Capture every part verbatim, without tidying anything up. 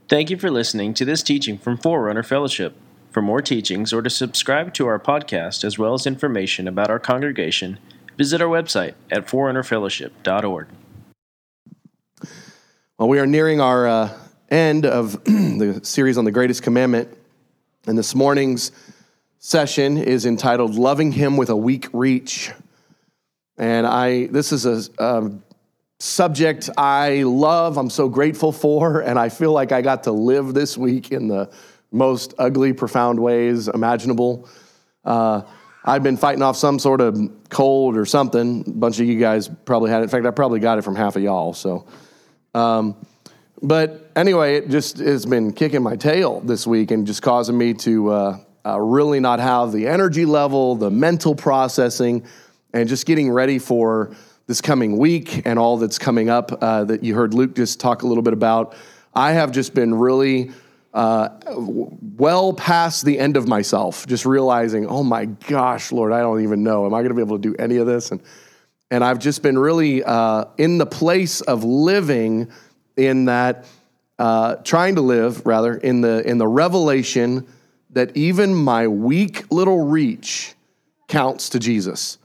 Thank you for listening to this teaching from Forerunner Fellowship. For more teachings or to subscribe to our podcast as well as information about our congregation, visit our website at forerunner fellowship dot org. Well, we are nearing our uh, end of the series on the Greatest Commandment, and this morning's session is entitled Loving Him with a Weak Reach. And I, this is a, a subject I love, I'm so grateful for, and I feel like I got to live this week in the most ugly, profound ways imaginable. Uh, I've been fighting off some sort of cold or something. A bunch of you guys probably had it. In fact, I probably got it from half of y'all. So, um, but anyway, it just has been kicking my tail this week and just causing me to uh, uh, really not have the energy level, the mental processing, and just getting ready for this coming week and all that's coming up uh, that you heard Luke just talk a little bit about. I have just been really uh, well past the end of myself, just realizing, oh my gosh, Lord, I don't even know. Am I going to be able to do any of this? And and I've just been really uh, in the place of living in that, uh, trying to live, rather, in the in the revelation that even my weak little reach counts to Jesus.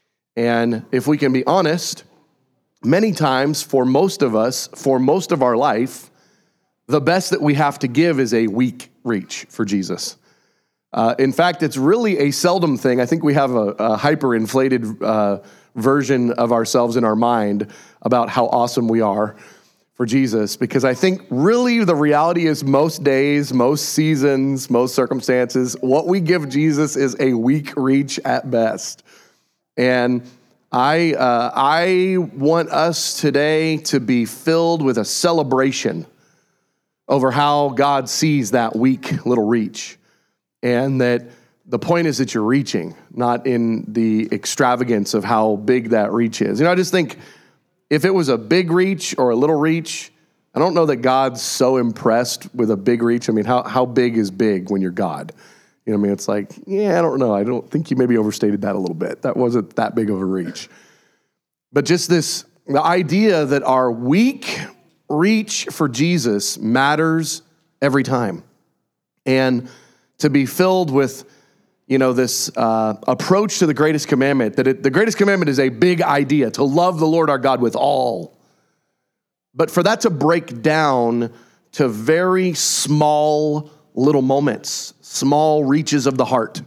And if we can be honest, many times for most of us, for most of our life, the best that we have to give is a weak reach for Jesus. Uh, in fact, it's really a seldom thing. I think we have a, a hyper-inflated uh, version of ourselves in our mind about how awesome we are for Jesus, because I think really the reality is most days, most seasons, most circumstances, what we give Jesus is a weak reach at best. And I uh, I want us today to be filled with a celebration over how God sees that weak little reach. And that the point is that you're reaching, not in the extravagance of how big that reach is. You know, I just think if it was a big reach or a little reach, I don't know that God's so impressed with a big reach. I mean, how how big is big when you're God? You know what I mean? It's like, yeah, I don't know. I don't think you maybe overstated that a little bit. That wasn't that big of a reach. But just this, the idea that our weak reach for Jesus matters every time. And to be filled with, you know, this uh, approach to the greatest commandment, that it, the greatest commandment is a big idea, to love the Lord our God with all. But for that to break down to very small little moments, small reaches of the heart,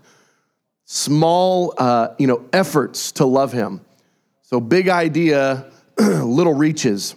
small, uh, you know, efforts to love him. So big idea, little reaches.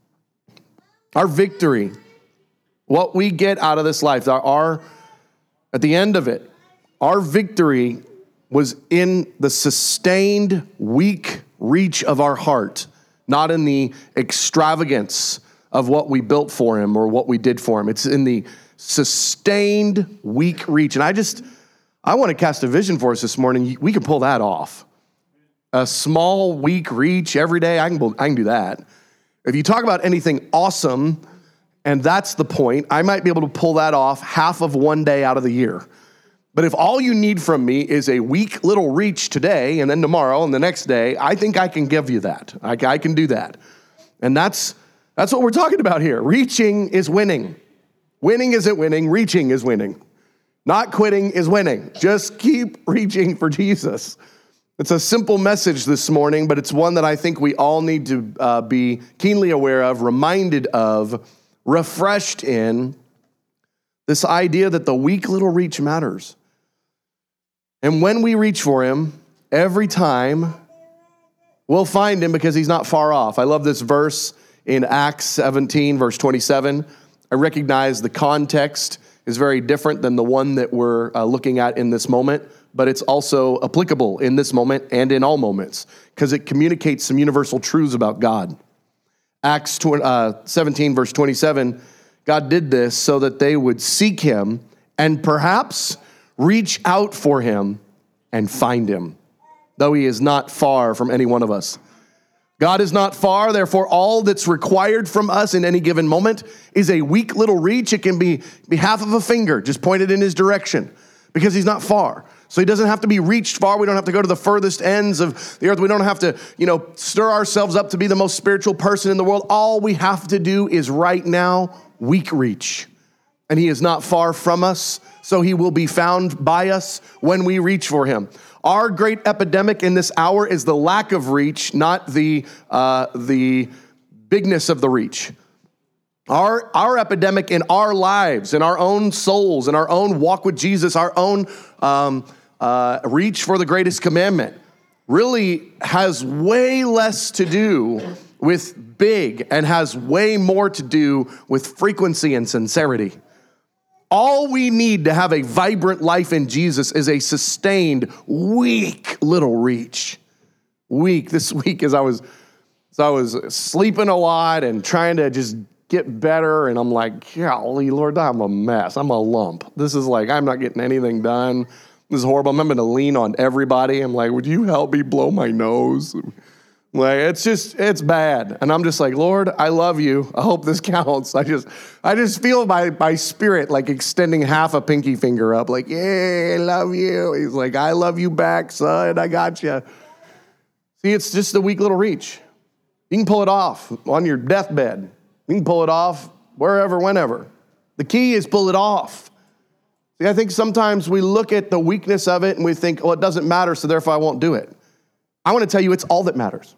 Our victory, what we get out of this life, our, our at the end of it, our victory was in the sustained, weak reach of our heart, not in the extravagance of what we built for him or what we did for him. It's in the sustained, weak reach. And I just, I want to cast a vision for us this morning. We can pull that off. A small, weak reach every day, I can, I can do that. If you talk about anything awesome, and that's the point, I might be able to pull that off half of one day out of the year. But if all you need from me is a weak little reach today, and then tomorrow, and the next day, I think I can give you that. I, I can do that. And that's that's what we're talking about here. Reaching is winning. Winning isn't winning, reaching is winning. Not quitting is winning. Just keep reaching for Jesus. It's a simple message this morning, but it's one that I think we all need to uh, be keenly aware of, reminded of, refreshed in, this idea that the weak little reach matters. And when we reach for him, every time, we'll find him because he's not far off. I love this verse in Acts seventeen, verse twenty-seven. I recognize the context is very different than the one that we're uh, looking at in this moment, but it's also applicable in this moment and in all moments because it communicates some universal truths about God. Acts seventeen, verse twenty-seven, God did this so that they would seek him and perhaps reach out for him and find him, though he is not far from any one of us. God is not far, therefore all that's required from us in any given moment is a weak little reach. It can be, be half of a finger, just pointed in his direction, because he's not far. So he doesn't have to be reached far. We don't have to go to the furthest ends of the earth. We don't have to, you know, stir ourselves up to be the most spiritual person in the world. All we have to do is right now, weak reach. and he is not far from us, so he will be found by us when we reach for him. Our great epidemic in this hour is the lack of reach, not the uh, the bigness of the reach. Our, our epidemic in our lives, in our own souls, in our own walk with Jesus, our own um, uh, reach for the greatest commandment really has way less to do with big and has way more to do with frequency and sincerity. All we need to have a vibrant life in Jesus is a sustained, weak little reach. Weak. This week as I was, as I was sleeping a lot and trying to just get better, and I'm like, golly, Lord, I'm a mess. I'm a lump. This is like, I'm not getting anything done. This is horrible. I'm having to lean on everybody. I'm like, would you help me blow my nose? Like, it's just, it's bad. And I'm just like, Lord, I love you. I hope this counts. I just, I just feel my, my spirit like extending half a pinky finger up, like, yeah, I love you. He's like, I love you back, son. I got you. See, it's just a weak little reach. You can pull it off on your deathbed. You can pull it off wherever, whenever. The key is pull it off. See, I think sometimes we look at the weakness of it and we think, well, it doesn't matter, so therefore I won't do it. I want to tell you it's all that matters.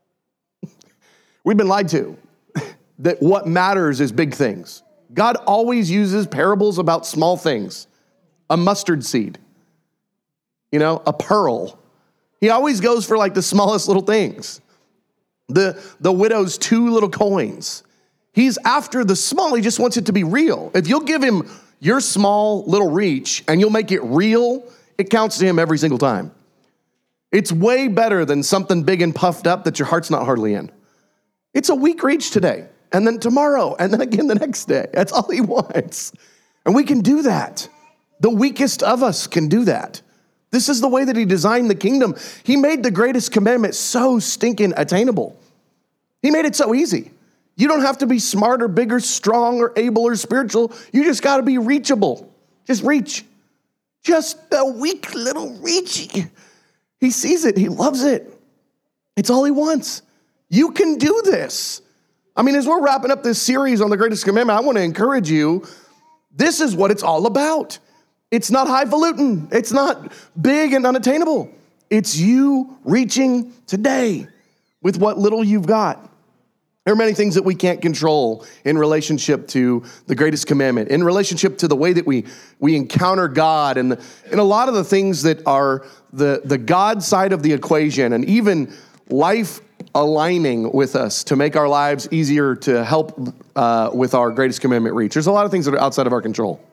We've been lied to, that what matters is big things. God always uses parables about small things. A mustard seed, you know, a pearl. He always goes for like the smallest little things. The, the widow's two little coins. He's after the small. He just wants it to be real. If you'll give him your small little reach and you'll make it real, it counts to him every single time. It's way better than something big and puffed up that your heart's not hardly in. It's a weak reach today, and then tomorrow, and then again the next day. That's all he wants. And we can do that. The weakest of us can do that. This is the way that he designed the kingdom. He made the greatest commandment so stinking attainable. He made it so easy. You don't have to be smart or big or strong or able or spiritual. You just got to be reachable. Just reach. Just a weak little reach. He sees it. He loves it. It's all he wants. You can do this. I mean, as we're wrapping up this series on the greatest commandment, I want to encourage you. This is what it's all about. It's not highfalutin. It's not big and unattainable. It's you reaching today with what little you've got. There are many things that we can't control in relationship to the greatest commandment, in relationship to the way that we, we encounter God, and, the, and a lot of the things that are the, the God side of the equation, and even life aligning with us to make our lives easier to help uh, with our greatest commandment reach. There's a lot of things that are outside of our control.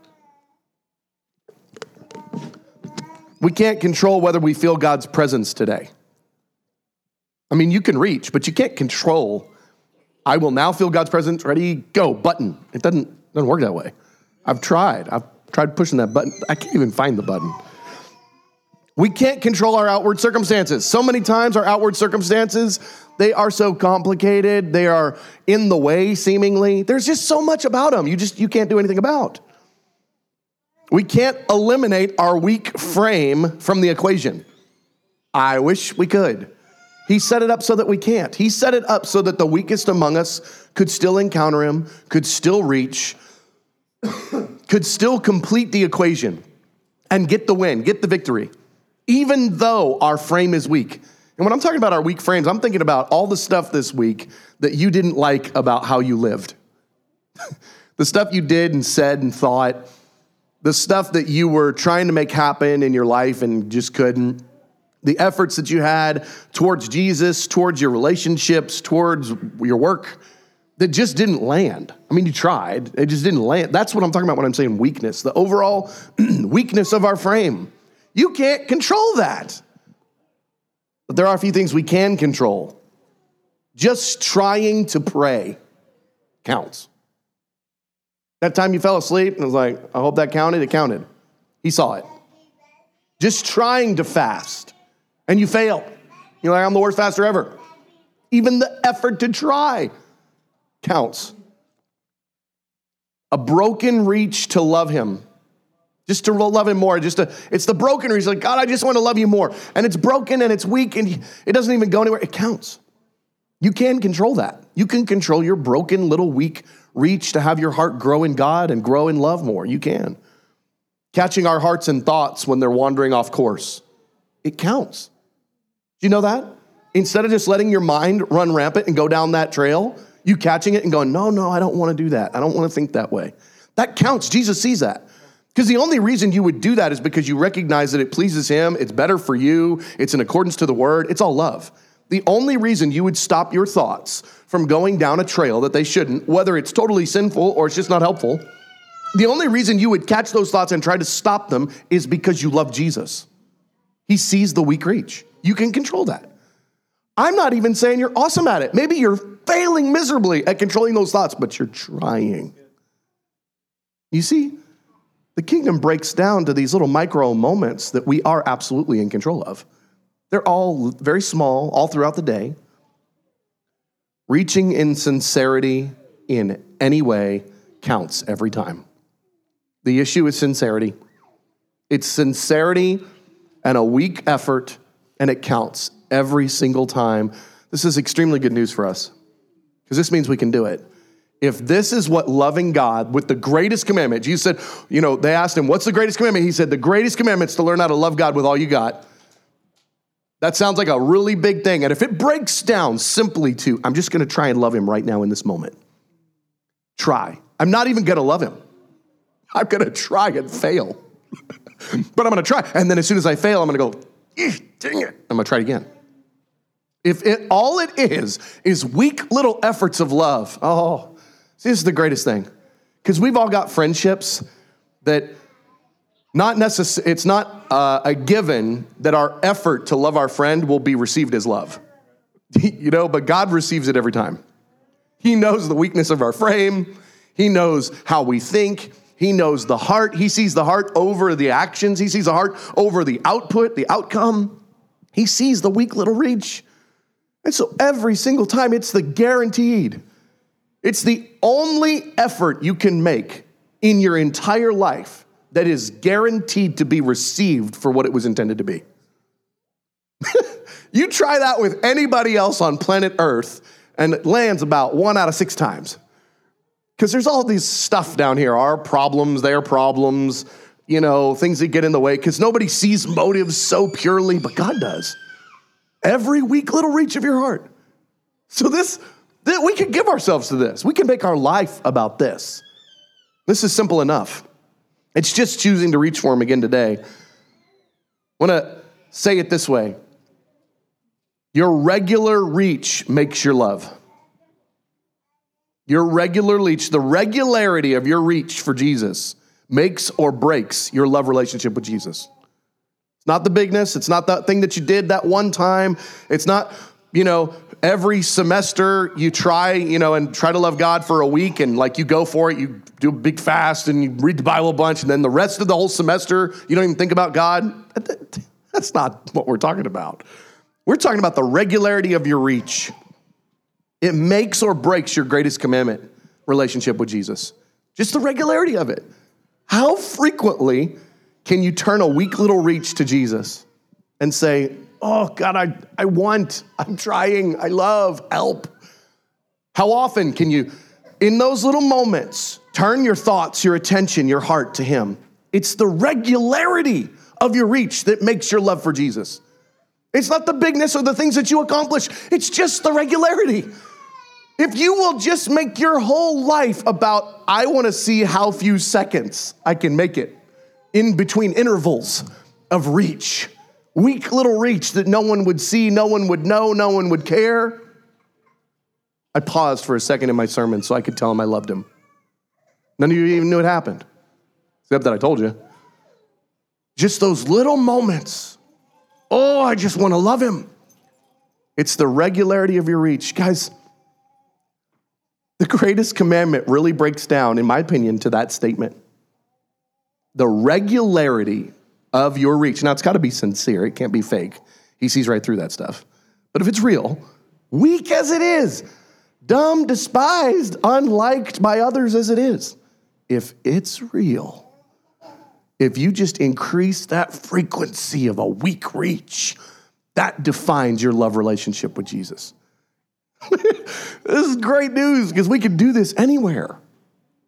We can't control whether we feel God's presence today. I mean, you can reach, but you can't control. I will now feel God's presence. Ready, go, button. It doesn't, doesn't work that way. I've tried. I've tried pushing that button. I can't even find the button. We can't control our outward circumstances. So many times our outward circumstances, they are so complicated. They are in the way, seemingly. There's just so much about them you just you can't do anything about. We can't eliminate our weak frame from the equation. I wish we could. He set it up so that we can't. He set it up so that the weakest among us could still encounter him, could still reach, could still complete the equation and get the win, get the victory, even though our frame is weak. And when I'm talking about our weak frames, I'm thinking about all the stuff this week that you didn't like about how you lived. The stuff you did and said and thought, the stuff that you were trying to make happen in your life and just couldn't. The efforts that you had towards Jesus, towards your relationships, towards your work, that just didn't land. I mean, you tried. It just didn't land. That's what I'm talking about when I'm saying weakness, the overall weakness of our frame. You can't control that. But there are a few things we can control. Just trying to pray counts. That time you fell asleep and was like, I hope that counted. It counted. He saw it. Just trying to fast. And you fail. You're like, I'm the worst faster ever. Even the effort to try counts. A broken reach to love him. Just to love him more. Just to, it's the broken reach. Like, God, I just want to love you more. And it's broken and it's weak and it doesn't even go anywhere. It counts. You can control that. You can control your broken little weak reach to have your heart grow in God and grow in love more. You can. Catching our hearts and thoughts when they're wandering off course. It counts. Do you know that? Instead of just letting your mind run rampant and go down that trail, you catching it and going, no, no, I don't want to do that. I don't want to think that way. That counts. Jesus sees that. Because the only reason you would do that is because you recognize that it pleases him, it's better for you, it's in accordance to the word, it's all love. The only reason you would stop your thoughts from going down a trail that they shouldn't, whether it's totally sinful or it's just not helpful, the only reason you would catch those thoughts and try to stop them is because you love Jesus. He sees the weak reach. You can control that. I'm not even saying you're awesome at it. Maybe you're failing miserably at controlling those thoughts, but you're trying. You see, the kingdom breaks down to these little micro moments that we are absolutely in control of. They're all very small, all throughout the day. Reaching in sincerity in any way counts every time. The issue is sincerity. It's sincerity and a weak effort, and it counts every single time. This is extremely good news for us, because this means we can do it. If this is what loving God with the greatest commandment, Jesus said, you know, they asked him, what's the greatest commandment? He said, the greatest commandment is to learn how to love God with all you got. That sounds like a really big thing. And if it breaks down simply to, I'm just going to try and love him right now in this moment. Try. I'm not even going to love him. I'm going to try and fail. But I'm going to try. And then as soon as I fail, I'm going to go, dang it. I'm going to try it again. If it all it is, is weak little efforts of love. Oh, see, this is the greatest thing. Because we've all got friendships that not necess- it's not uh, a given that our effort to love our friend will be received as love. You know, but God receives it every time. He knows the weakness of our frame. He knows how we think. He knows the heart. He sees the heart over the actions. He sees the heart over the output, the outcome. He sees the weak little reach. And so every single time, it's the guaranteed. It's the only effort you can make in your entire life that is guaranteed to be received for what it was intended to be. You try that with anybody else on planet Earth, and it lands about one out of six times. Because there's all these stuff down here, our problems, their problems, you know, things that get in the way, because nobody sees motives so purely, but God does. Every weak little reach of your heart. So this, this, we can give ourselves to this. We can make our life about this. This is simple enough. It's just choosing to reach for him again today. I want to say it this way. Your regular reach makes your love. Your regular reach, the regularity of your reach for Jesus makes or breaks your love relationship with Jesus. It's not the bigness. It's not that thing that you did that one time. It's not, you know, every semester you try, you know, and try to love God for a week and like you go for it. You do a big fast and you read the Bible a bunch. And then the rest of the whole semester, you don't even think about God. That's not what we're talking about. We're talking about the regularity of your reach. It makes or breaks your greatest commandment relationship with Jesus. Just the regularity of it. How frequently can you turn a weak little reach to Jesus and say, oh, God, I, I want, I'm trying, I love, help. How often can you, in those little moments, turn your thoughts, your attention, your heart to him? It's the regularity of your reach that makes your love for Jesus. It's not the bigness or the things that you accomplish. It's just the regularity. If you will just make your whole life about, I want to see how few seconds I can make it in between intervals of reach, weak little reach that no one would see, no one would know, no one would care. I paused for a second in my sermon so I could tell him I loved him. None of you even knew it happened, except that I told you. Just those little moments. Oh, I just want to love him. It's the regularity of your reach. Guys, the greatest commandment really breaks down, in my opinion, to that statement. The regularity of your reach. Now, it's got to be sincere. It can't be fake. He sees right through that stuff. But if it's real, weak as it is, dumb, despised, unliked by others as it is, if it's real, if you just increase that frequency of a weak reach, that defines your love relationship with Jesus. This is great news because we can do this anywhere.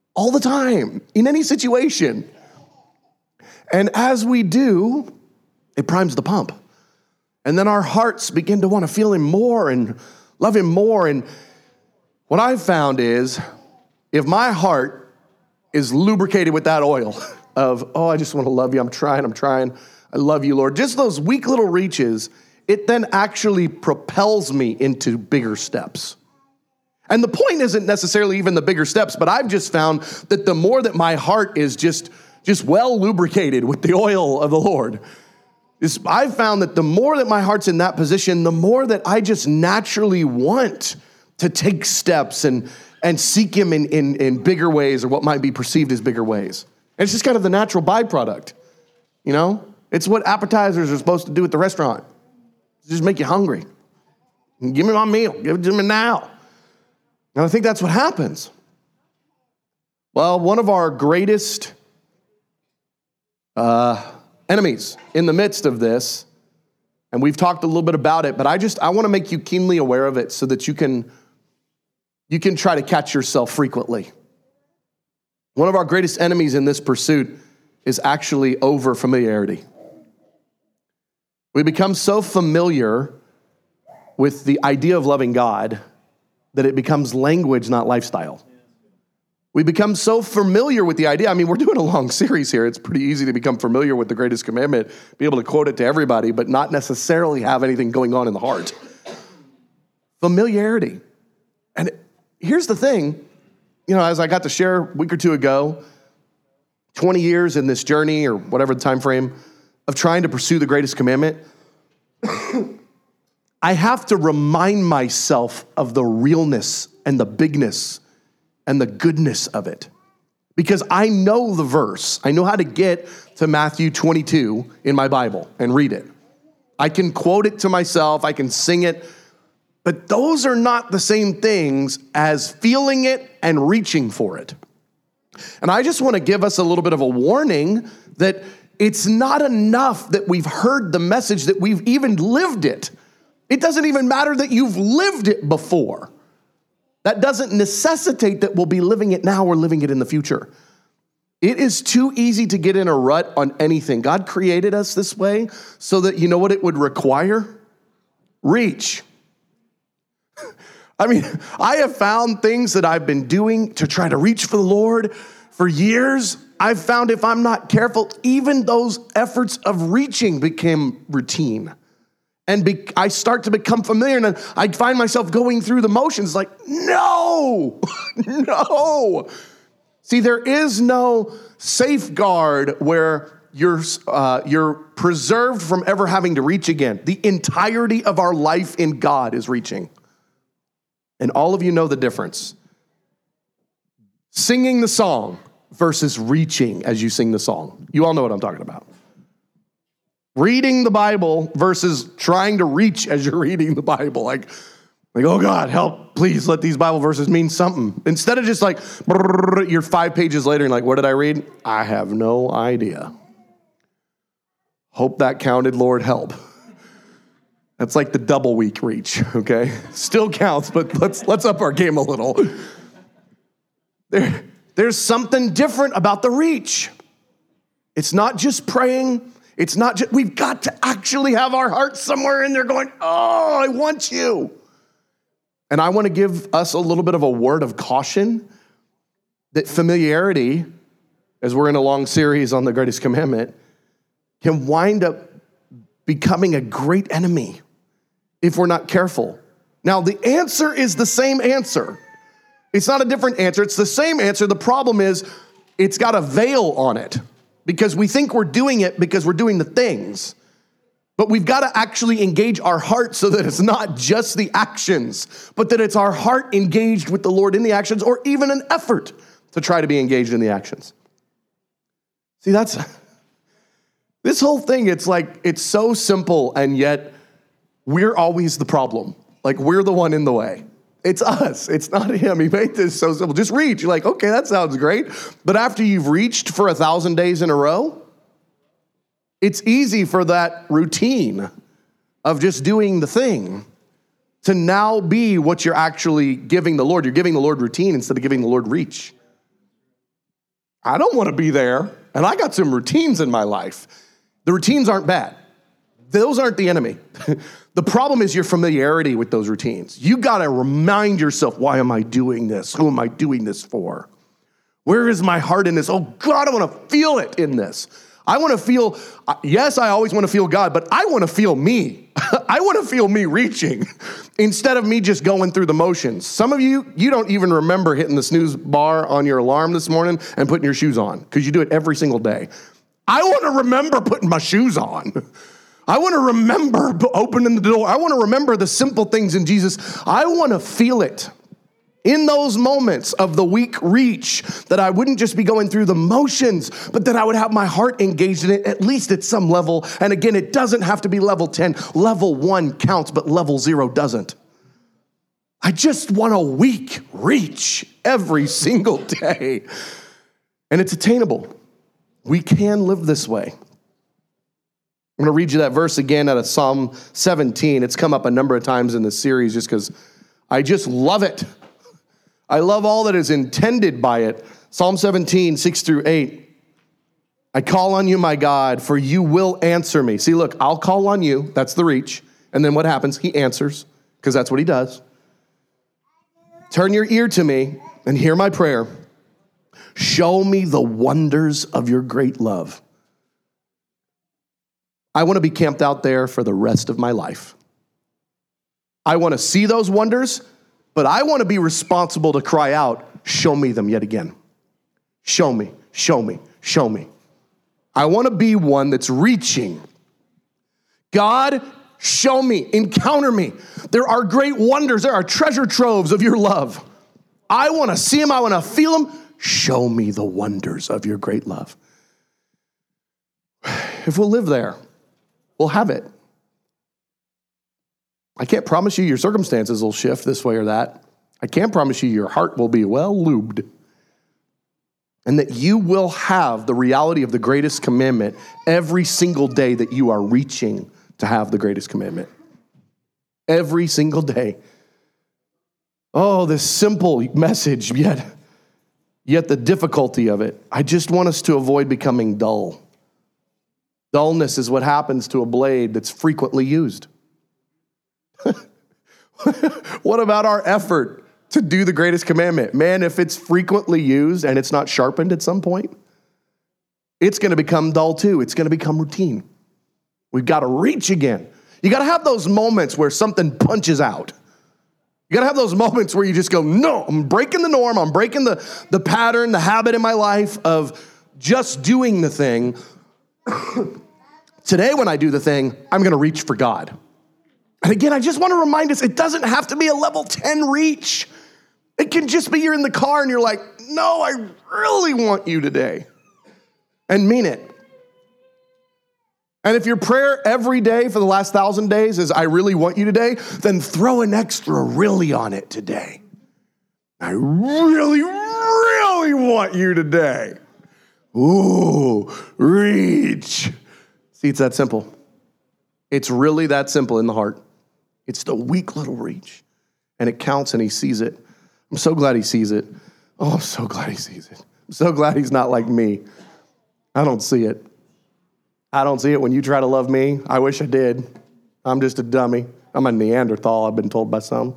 all the time, in any situation. And as we do, it primes the pump. And then our hearts begin to want to feel him more and love him more. And what I've found is, if my heart is lubricated with that oil of, oh, I just want to love you, I'm trying, I'm trying, I love you, Lord, just those weak little reaches, it then actually propels me into bigger steps. And the point isn't necessarily even the bigger steps, but I've just found that the more that my heart is just, just well lubricated with the oil of the Lord, is I've found that the more that my heart's in that position, the more that I just naturally want to take steps and, and seek him in, in, in bigger ways, or what might be perceived as bigger ways. And it's just kind of the natural byproduct, you know? It's what appetizers are supposed to do at the restaurant. Just make you hungry. Give me my meal. Give it to me now. And I think that's what happens. Well, one of our greatest uh, enemies in the midst of this, and we've talked a little bit about it, but I just, I want to make you keenly aware of it so that you can, you can try to catch yourself frequently. One of our greatest enemies in this pursuit is actually over familiarity. We become so familiar with the idea of loving God that it becomes language, not lifestyle. We become so familiar with the idea. I mean, we're doing a long series here. It's pretty easy to become familiar with the greatest commandment, be able to quote it to everybody, but not necessarily have anything going on in the heart. Familiarity. And here's the thing, you know, as I got to share a week or two ago, twenty years in this journey, or whatever the time frame, of trying to pursue the greatest commandment, I have to remind myself of the realness and the bigness and the goodness of it. Because I know the verse. I know how to get to Matthew twenty-two in my Bible and read it. I can quote it to myself. I can sing it. But those are not the same things as feeling it and reaching for it. And I just want to give us a little bit of a warning that it's not enough that we've heard the message, that we've even lived it. It doesn't even matter that you've lived it before. That doesn't necessitate that we'll be living it now or living it in the future. It is too easy to get in a rut on anything. God created us this way so that, you know what it would require? Reach. I mean, I have found things that I've been doing to try to reach for the Lord for years. I've found if I'm not careful, even those efforts of reaching became routine. And be, I start to become familiar, and I find myself going through the motions like, no, no. See, there is no safeguard where you're, uh, you're preserved from ever having to reach again. The entirety of our life in God is reaching. And all of you know the difference. Singing the song versus reaching as you sing the song. You all know what I'm talking about. Reading the Bible versus trying to reach as you're reading the Bible. Like, like, oh God, help, please let these Bible verses mean something. Instead of just like, you're five pages later and like, what did I read? I have no idea. Hope that counted, Lord, help. That's like the double week reach, okay? Still counts, but let's let's up our game a little. There, there's something different about the reach. It's not just praying. It's not just, we've got to actually have our hearts somewhere in there going, oh, I want you. And I want to give us a little bit of a word of caution that familiarity, as we're in a long series on the greatest commandment, can wind up becoming a great enemy if we're not careful. Now, the answer is the same answer. It's not a different answer. It's the same answer. The problem is it's got a veil on it because we think we're doing it because we're doing the things. But we've got to actually engage our heart so that it's not just the actions, but that it's our heart engaged with the Lord in the actions, or even an effort to try to be engaged in the actions. See, that's, this whole thing, it's like, it's so simple, and yet we're always the problem. Like, we're the one in the way. It's us. It's not him. He made this so simple. Just reach. You're like, okay, that sounds great. But after you've reached for a thousand days in a row, it's easy for that routine of just doing the thing to now be what you're actually giving the Lord. You're giving the Lord routine instead of giving the Lord reach. I don't want to be there. And I got some routines in my life. The routines aren't bad. Those aren't the enemy. The problem is your familiarity with those routines. You got to remind yourself, why am I doing this? Who am I doing this for? Where is my heart in this? Oh God, I want to feel it in this. I want to feel, yes, I always want to feel God, but I want to feel me. I want to feel me reaching instead of me just going through the motions. Some of you, you don't even remember hitting the snooze bar on your alarm this morning and putting your shoes on because you do it every single day. I want to remember putting my shoes on. I want to remember opening the door. I want to remember the simple things in Jesus. I want to feel it. In those moments of the weak reach, that I wouldn't just be going through the motions, but that I would have my heart engaged in it, at least at some level. And again, it doesn't have to be level ten. Level one counts, but level zero doesn't. I just want a weak reach every single day. And it's attainable. We can live this way. I'm going to read you that verse again out of Psalm seventeen. It's come up a number of times in this series just because I just love it. I love all that is intended by it. Psalm seventeen, six through eight. I call on you, my God, for you will answer me. See, look, I'll call on you. That's the reach. And then what happens? He answers, because that's what he does. Turn your ear to me and hear my prayer. Show me the wonders of your great love. I want to be camped out there for the rest of my life. I want to see those wonders, but I want to be responsible to cry out, show me them yet again. Show me, show me, show me. I want to be one that's reaching. God, show me, encounter me. There are great wonders. There are treasure troves of your love. I want to see them. I want to feel them. Show me the wonders of your great love. If we'll live there, we'll have it. I can't promise you your circumstances will shift this way or that. I can't promise you your heart will be well lubed. And that you will have the reality of the greatest commandment every single day that you are reaching to have the greatest commandment. Every single day. Oh, this simple message, yet, yet the difficulty of it. I just want us to avoid becoming dull. Dullness is what happens to a blade that's frequently used. What about our effort to do the greatest commandment? Man, if it's frequently used and it's not sharpened at some point, it's going to become dull too. It's going to become routine. We've got to reach again. You got to have those moments where something punches out. You got to have those moments where you just go, no, I'm breaking the norm. I'm breaking the, the pattern, the habit in my life of just doing the thing. Today, when I do the thing, I'm going to reach for God. And again, I just want to remind us, it doesn't have to be a level ten reach. It can just be you're in the car and you're like, no, I really want you today. And mean it. And if your prayer every day for the last thousand days is, I really want you today, then throw an extra really on it today. I really, really want you today. Ooh, reach. See, it's that simple. It's really that simple in the heart. It's the weak little reach. And it counts and he sees it. I'm so glad he sees it. Oh, I'm so glad he sees it. I'm so glad he's not like me. I don't see it. I don't see it when you try to love me. I wish I did. I'm just a dummy. I'm a Neanderthal, I've been told by some.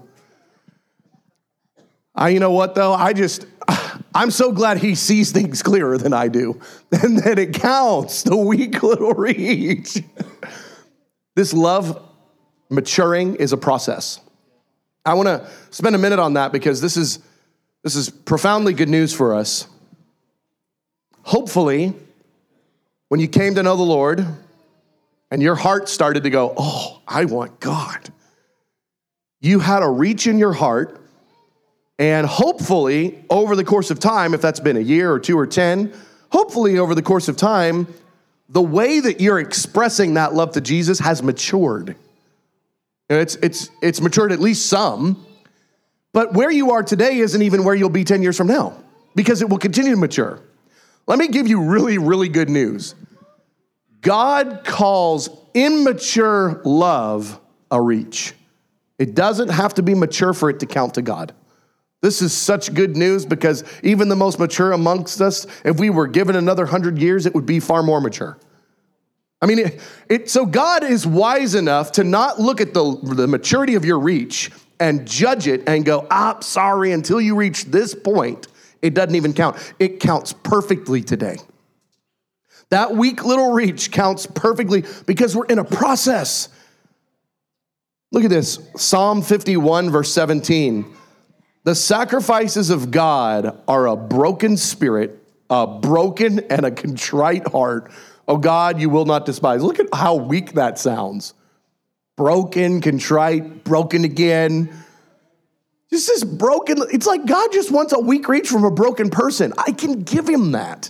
I, you know what, though? I just, I'm so glad he sees things clearer than I do. And that it counts, the weak little reach. This love maturing is a process. I want to spend a minute on that because this is this is profoundly good news for us. Hopefully, when you came to know the Lord and your heart started to go, oh, I want God, you had a reach in your heart, and hopefully over the course of time, if that's been a year or two or ten, hopefully over the course of time, the way that you're expressing that love to Jesus has matured. And it's it's it's matured at least some, but where you are today isn't even where you'll be ten years from now, because it will continue to mature. Let me give you really, really good news. God calls immature love a reach. It doesn't have to be mature for it to count to God. This is such good news because even the most mature amongst us, if we were given another hundred years, it would be far more mature. I mean, it, it, so God is wise enough to not look at the, the maturity of your reach and judge it and go, ah, sorry, until you reach this point, it doesn't even count. It counts perfectly today. That weak little reach counts perfectly because we're in a process. Look at this, Psalm fifty-one, verse seventeen. The sacrifices of God are a broken spirit, a broken and a contrite heart. Oh God, you will not despise. Look at how weak that sounds. Broken, contrite, broken again. Just this broken, it's like God just wants a weak reach from a broken person. I can give him that.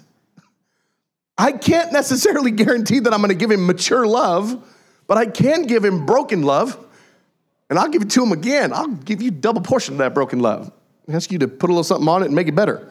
I can't necessarily guarantee that I'm going to give him mature love, but I can give him broken love. And I'll give it to him again. I'll give you double portion of that broken love. I ask you to put a little something on it and make it better.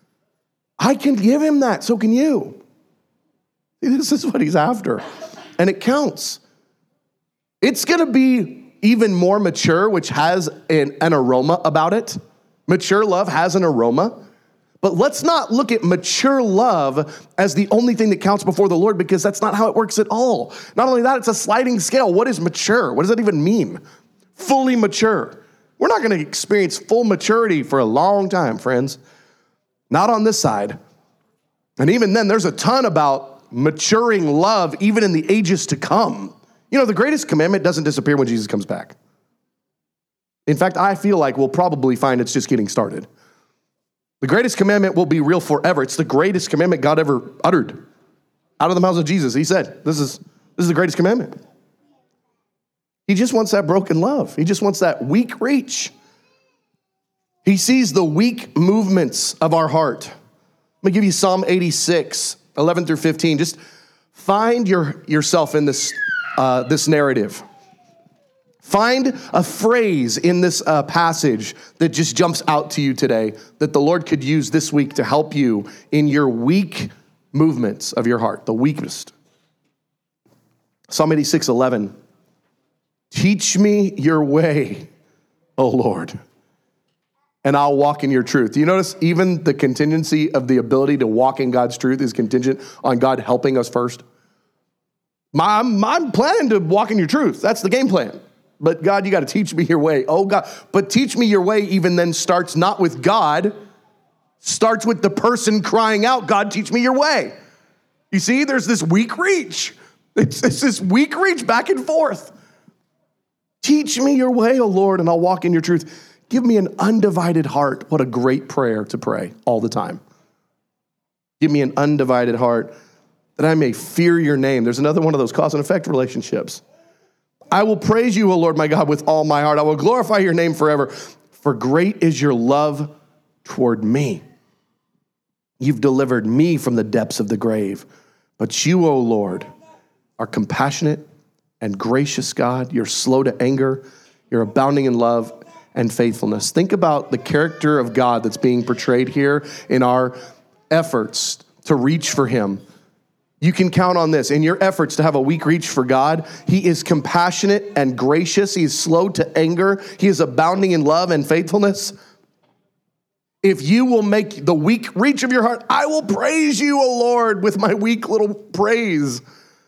I can give him that. So can you. This is what he's after. And it counts. It's going to be even more mature, which has an, an aroma about it. Mature love has an aroma. But let's not look at mature love as the only thing that counts before the Lord, because that's not how it works at all. Not only that, it's a sliding scale. What is mature? What does that even mean? Fully mature. We're not going to experience full maturity for a long time, friends. Not on this side. And even then, there's a ton about maturing love, even in the ages to come. You know, the greatest commandment doesn't disappear when Jesus comes back. In fact, I feel like we'll probably find it's just getting started. The greatest commandment will be real forever. It's the greatest commandment God ever uttered out of the mouths of Jesus. He said, this is, this is the greatest commandment. He just wants that broken love. He just wants that weak reach. He sees the weak movements of our heart. Let me give you Psalm eighty-six, eleven through fifteen. Just find your, yourself in this, uh, this narrative. Find a phrase in this uh, passage that just jumps out to you today that the Lord could use this week to help you in your weak movements of your heart, the weakest. Psalm eighty-six, eleven. Teach me your way, O Lord, and I'll walk in your truth. Do you notice even the contingency of the ability to walk in God's truth is contingent on God helping us first? I'm, I'm planning to walk in your truth. That's the game plan. But God, you got to teach me your way. Oh God, but teach me your way even then starts not with God, starts with the person crying out, God, teach me your way. You see, there's this weak reach. It's, it's this weak reach back and forth. Teach me your way, O Lord, and I'll walk in your truth. Give me an undivided heart. What a great prayer to pray all the time. Give me an undivided heart that I may fear your name. There's another one of those cause and effect relationships. I will praise you, O Lord, my God, with all my heart. I will glorify your name forever, for great is your love toward me. You've delivered me from the depths of the grave, but you, O Lord, are compassionate and gracious God. You're slow to anger. You're abounding in love and faithfulness. Think about the character of God that's being portrayed here in our efforts to reach for him. You can count on this. In your efforts to have a weak reach for God, he is compassionate and gracious. He is slow to anger. He is abounding in love and faithfulness. If you will make the weak reach of your heart, I will praise you, O Lord, with my weak little praise.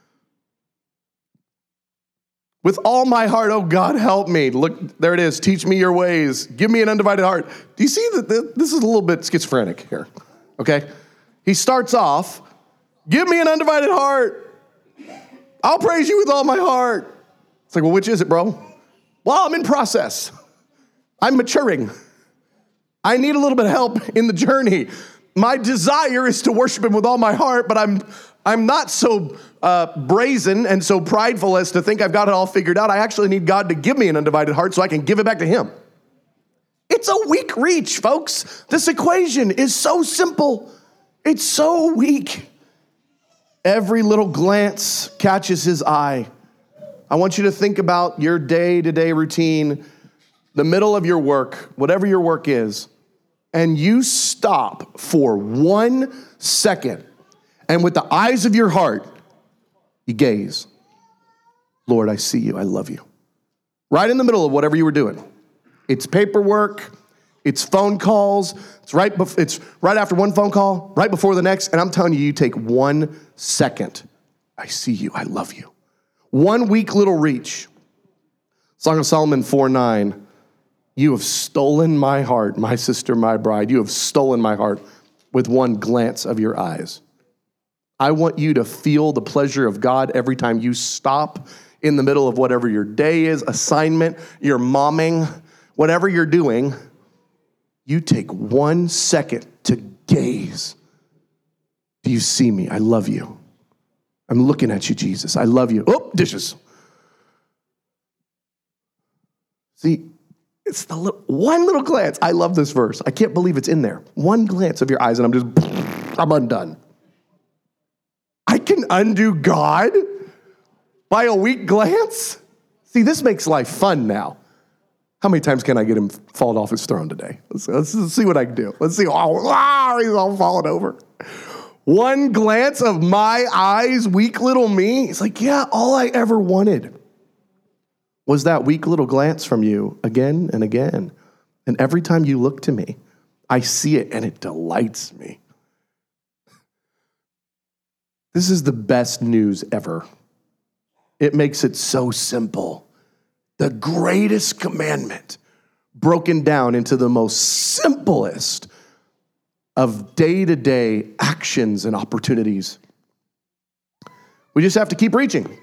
With all my heart, oh God, help me. Look, there it is. Teach me your ways. Give me an undivided heart. Do you see that this is a little bit schizophrenic here? Okay. He starts off, give me an undivided heart. I'll praise you with all my heart. It's like, well, which is it, bro? Well, I'm in process. I'm maturing. I need a little bit of help in the journey. My desire is to worship him with all my heart, but I'm I'm not so uh, brazen and so prideful as to think I've got it all figured out. I actually need God to give me an undivided heart so I can give it back to him. It's a weak reach, folks. This equation is so simple. It's so weak. Every little glance catches his eye. I want you to think about your day-to-day routine, the middle of your work, whatever your work is, and you stop for one second, and with the eyes of your heart, you gaze. Lord, I see you. I love you. Right in the middle of whatever you were doing. It's paperwork. It's phone calls. It's right, bef- it's right after one phone call, right before the next. And I'm telling you, you take one second. I see you. I love you. One weak little reach. Song of Solomon four nine. You have stolen my heart, my sister, my bride. You have stolen my heart with one glance of your eyes. I want you to feel the pleasure of God every time you stop in the middle of whatever your day is, assignment, your momming, whatever you're doing. You take one second to gaze. Do you see me? I love you. I'm looking at you, Jesus. I love you. Oh, dishes. See, it's the little, one little glance. I love this verse. I can't believe it's in there. One glance of your eyes and I'm just, I'm undone. I can undo God by a weak glance? See, this makes life fun now. How many times can I get him fall off his throne today? Let's, let's, let's see what I can do. Let's see. Oh, wow, he's all falling over. One glance of my eyes, weak little me. It's like, yeah, all I ever wanted was that weak little glance from you again and again. And every time you look to me, I see it and it delights me. This is the best news ever. It makes it so simple. The greatest commandment broken down into the most simplest of day-to-day actions and opportunities. We just have to keep reaching.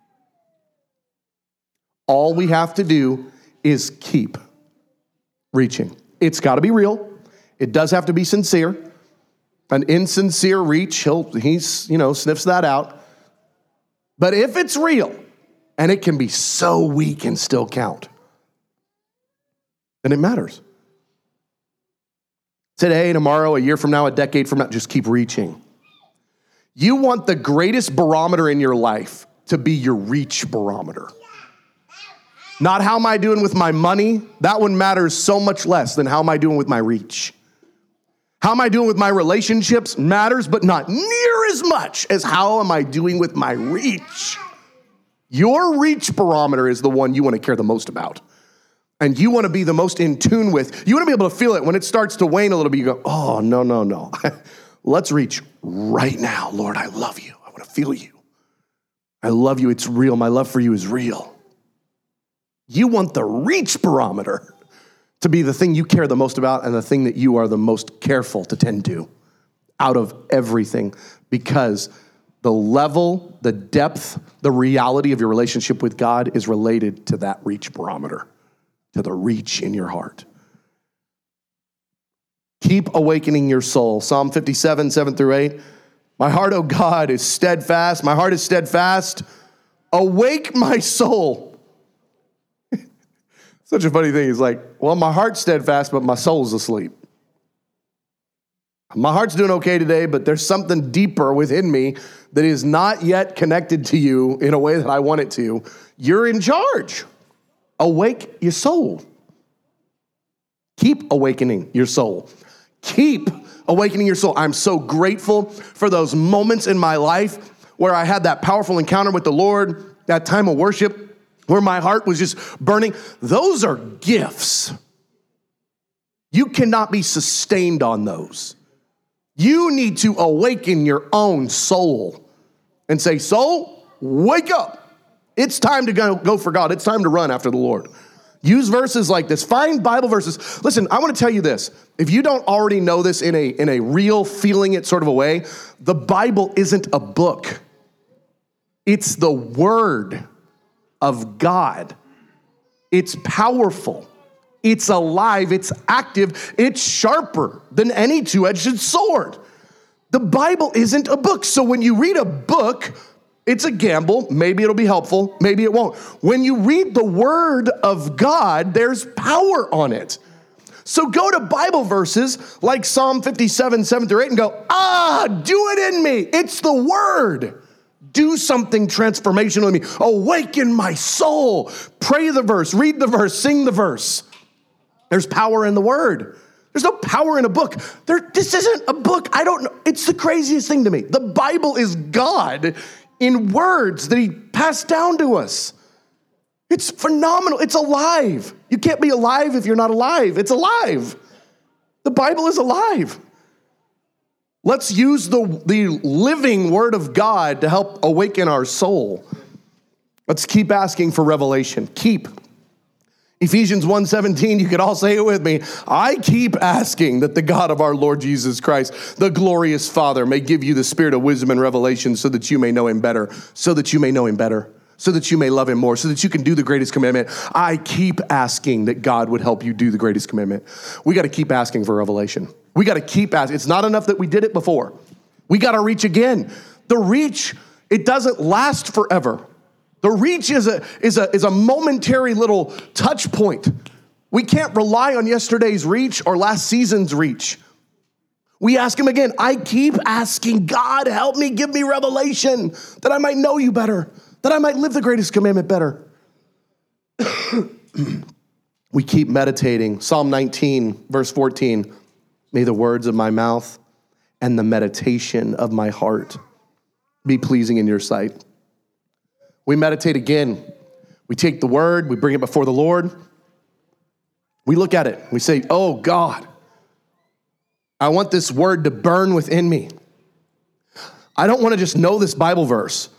All we have to do is keep reaching. It's got to be real. It does have to be sincere. An insincere reach, he'll, he's, you know, sniffs that out. But if it's real, and it can be so weak and still count, then it matters. Today, tomorrow, a year from now, a decade from now, just keep reaching. You want the greatest barometer in your life to be your reach barometer. Not how am I doing with my money? That one matters so much less than how am I doing with my reach. How am I doing with my relationships? Matters, but not near as much as how am I doing with my reach. Your reach barometer is the one you want to care the most about. And you want to be the most in tune with. You want to be able to feel it when it starts to wane a little bit. You go, oh, no, no, no. Let's reach right now. Lord, I love you. I want to feel you. I love you. It's real. My love for you is real. You want the reach barometer to be the thing you care the most about and the thing that you are the most careful to tend to out of everything, because the level, the depth, the reality of your relationship with God is related to that reach barometer, to the reach in your heart. Keep awakening your soul. Psalm fifty-seven, seven through eight. My heart, O God, is steadfast. My heart is steadfast. Awake my soul. Such a funny thing. He's like, well, my heart's steadfast, but my soul's asleep. My heart's doing okay today, but there's something deeper within me that is not yet connected to you in a way that I want it to. You're in charge. Awake your soul. Keep awakening your soul. Keep awakening your soul. I'm so grateful for those moments in my life where I had that powerful encounter with the Lord, that time of worship, where my heart was just burning. Those are gifts. You cannot be sustained on those. You need to awaken your own soul and say, soul, wake up. It's time to go, go for God. It's time to run after the Lord. Use verses like this. Find Bible verses. Listen, I want to tell you this. If you don't already know this in a, in a real feeling it sort of a way, the Bible isn't a book. It's the word of God. It's powerful. It's alive. It's active. It's sharper than any two-edged sword. The Bible isn't a book. So when you read a book, it's a gamble. Maybe it'll be helpful. Maybe it won't. When you read the word of God, there's power on it. So go to Bible verses like Psalm fifty-seven, seven through eight and go, ah, do it in me. It's the word. Do something transformational in me. Awaken my soul. Pray the verse, read the verse, sing the verse. There's power in the word. There's no power in a book. There, this isn't a book. I don't know. It's the craziest thing to me. The Bible is God in words that he passed down to us. It's phenomenal. It's alive. You can't be alive if you're not alive. It's alive. The Bible is alive. Let's use the, the living word of God to help awaken our soul. Let's keep asking for revelation. Keep. Ephesians one seventeen, you could all say it with me. I keep asking that the God of our Lord Jesus Christ, the glorious Father, may give you the spirit of wisdom and revelation so that you may know him better, so that you may know him better, so that you may love him more, so that you can do the greatest commandment. I keep asking that God would help you do the greatest commandment. We got to keep asking for revelation. We got to keep asking. It's not enough that we did it before. We got to reach again. The reach, it doesn't last forever. The reach is a, is a, is a momentary little touch point. We can't rely on yesterday's reach or last season's reach. We ask him again. I keep asking, God, help me, give me revelation that I might know you better, that I might live the greatest commandment better. We keep meditating. Psalm nineteen, verse fourteen, may the words of my mouth and the meditation of my heart be pleasing in your sight. We meditate again. We take the word, we bring it before the Lord. We look at it. We say, oh God, I want this word to burn within me. I don't want to just know this Bible verse.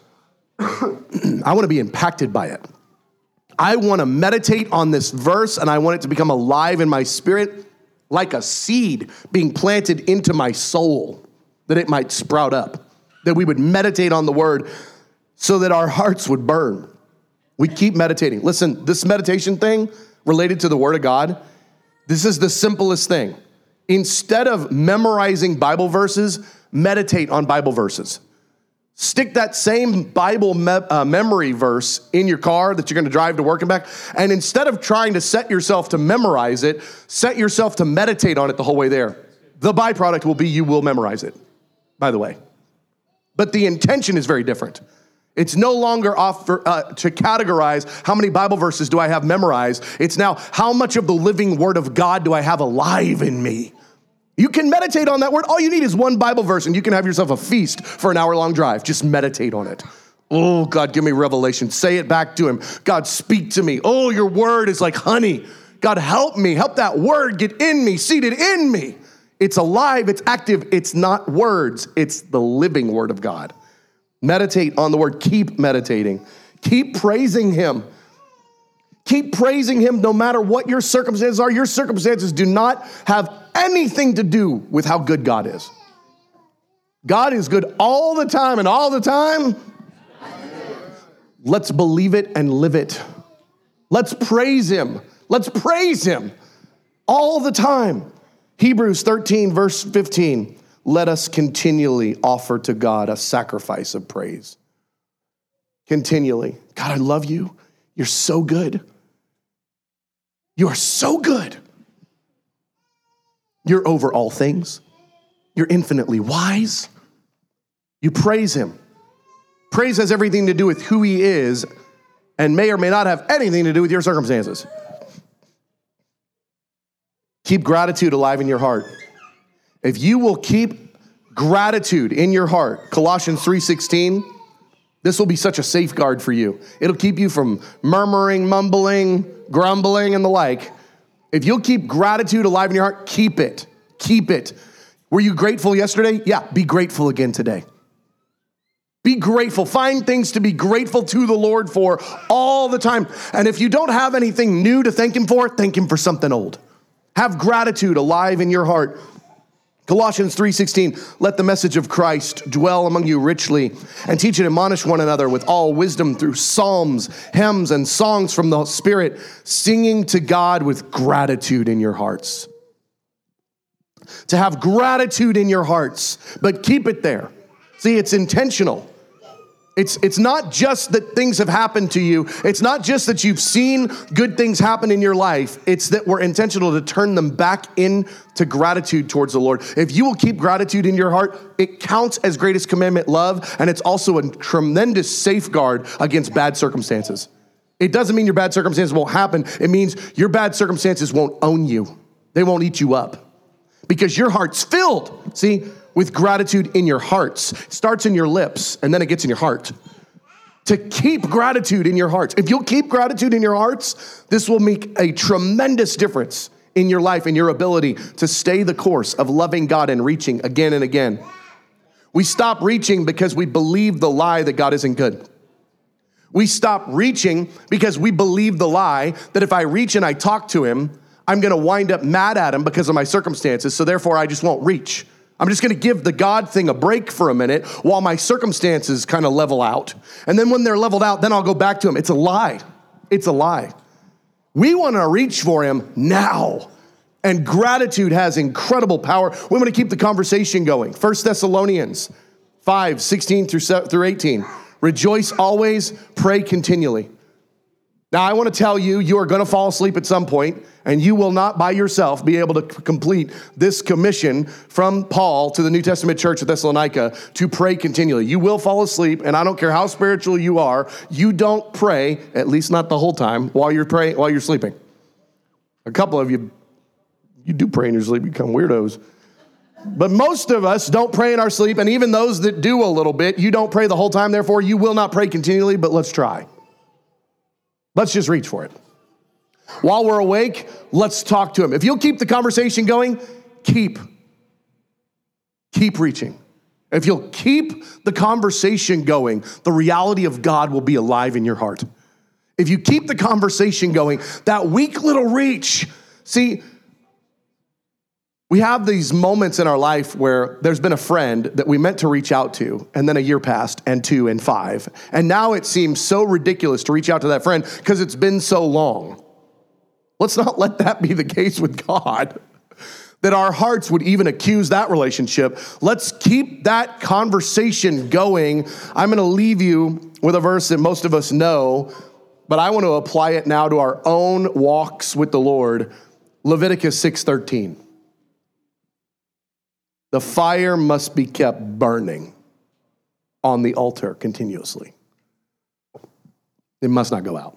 I want to be impacted by it. I want to meditate on this verse and I want it to become alive in my spirit like a seed being planted into my soul that it might sprout up, that we would meditate on the word so that our hearts would burn. We keep meditating. Listen, this meditation thing related to the word of God, this is the simplest thing. Instead of memorizing Bible verses, meditate on Bible verses. Stick that same Bible me- uh, memory verse in your car that you're going to drive to work and back. And instead of trying to set yourself to memorize it, set yourself to meditate on it the whole way there. The byproduct will be you will memorize it, by the way. But the intention is very different. It's no longer off for, uh, to categorize how many Bible verses do I have memorized. It's now how much of the living word of God do I have alive in me? You can meditate on that word. All you need is one Bible verse and you can have yourself a feast for an hour-long drive. Just meditate on it. Oh, God, give me revelation. Say it back to him. God, speak to me. Oh, your word is like honey. God, help me. Help that word get in me, seated in me. It's alive. It's active. It's not words. It's the living word of God. Meditate on the word. Keep meditating. Keep praising him. Keep praising him no matter what your circumstances are. Your circumstances do not have anything to do with how good God is. God is good all the time, and all the time, let's believe it and live it. Let's praise him. Let's praise him all the time. Hebrews thirteen, verse fifteen. Let us continually offer to God a sacrifice of praise. Continually. God, I love you. You're so good. You are so good. You're over all things. You're infinitely wise. You praise him. Praise has everything to do with who he is and may or may not have anything to do with your circumstances. Keep gratitude alive in your heart. If you will keep gratitude in your heart, Colossians three sixteen, this will be such a safeguard for you. It'll keep you from murmuring, mumbling, grumbling, and the like. If you'll keep gratitude alive in your heart, keep it. Keep it. Were you grateful yesterday? Yeah, be grateful again today. Be grateful. Find things to be grateful to the Lord for all the time. And if you don't have anything new to thank him for, thank him for something old. Have gratitude alive in your heart. Colossians three sixteen, let the message of Christ dwell among you richly and teach and admonish one another with all wisdom through psalms, hymns, and songs from the Spirit, singing to God with gratitude in your hearts. To have gratitude in your hearts, but keep it there. See, it's intentional. It's, it's not just that things have happened to you. It's not just that you've seen good things happen in your life. It's that we're intentional to turn them back into gratitude towards the Lord. If you will keep gratitude in your heart, it counts as greatest commandment love, and it's also a tremendous safeguard against bad circumstances. It doesn't mean your bad circumstances won't happen. It means your bad circumstances won't own you. They won't eat you up because your heart's filled. See, with gratitude in your hearts. It starts in your lips, and then it gets in your heart. To keep gratitude in your hearts. If you'll keep gratitude in your hearts, this will make a tremendous difference in your life and your ability to stay the course of loving God and reaching again and again. We stop reaching because we believe the lie that God isn't good. We stop reaching because we believe the lie that if I reach and I talk to him, I'm going to wind up mad at him because of my circumstances, so therefore I just won't reach. I'm just going to give the God thing a break for a minute while my circumstances kind of level out. And then when they're leveled out, then I'll go back to him. It's a lie. It's a lie. We want to reach for him now. And gratitude has incredible power. We want to keep the conversation going. First Thessalonians five, sixteen through eighteen. Rejoice always, pray continually. Now, I want to tell you, you are going to fall asleep at some point, and you will not by yourself be able to c- complete this commission from Paul to the New Testament church at Thessalonica to pray continually. You will fall asleep, and I don't care how spiritual you are, you don't pray, at least not the whole time, while you're praying, while you're sleeping. A couple of you, you do pray in your sleep, you become weirdos. But most of us don't pray in our sleep, and even those that do a little bit, you don't pray the whole time, therefore you will not pray continually, but let's try. Let's just reach for it. While we're awake, let's talk to him. If you'll keep the conversation going, keep. Keep reaching. If you'll keep the conversation going, the reality of God will be alive in your heart. If you keep the conversation going, that weak little reach, see, we have these moments in our life where there's been a friend that we meant to reach out to, and then a year passed, and two, and five. And now it seems so ridiculous to reach out to that friend because it's been so long. Let's not let that be the case with God, that our hearts would even accuse that relationship. Let's keep that conversation going. I'm going to leave you with a verse that most of us know, but I want to apply it now to our own walks with the Lord. Leviticus six thirteen. The fire must be kept burning on the altar continuously. It must not go out.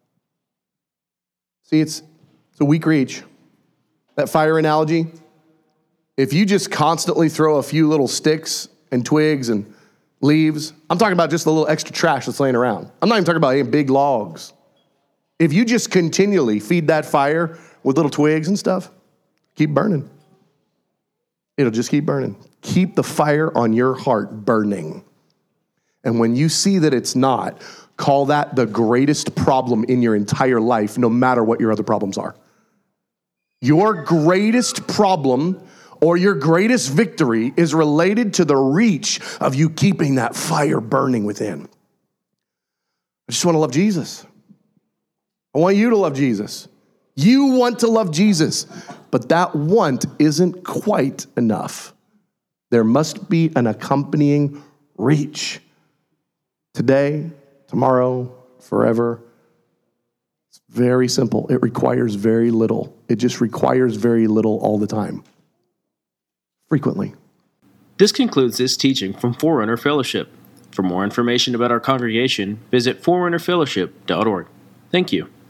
See, it's, it's a weak reach. That fire analogy, if you just constantly throw a few little sticks and twigs and leaves, I'm talking about just the little extra trash that's laying around. I'm not even talking about any big logs. If you just continually feed that fire with little twigs and stuff, keep burning. It'll just keep burning. Keep the fire on your heart burning. And when you see that it's not, call that the greatest problem in your entire life, no matter what your other problems are. Your greatest problem or your greatest victory is related to the reach of you keeping that fire burning within. I just want to love Jesus. I want you to love Jesus. You want to love Jesus, but that want isn't quite enough. There must be an accompanying reach. Today, tomorrow, forever. It's very simple. It requires very little. It just requires very little all the time. Frequently. This concludes this teaching from Forerunner Fellowship. For more information about our congregation, visit forerunner fellowship dot org. Thank you.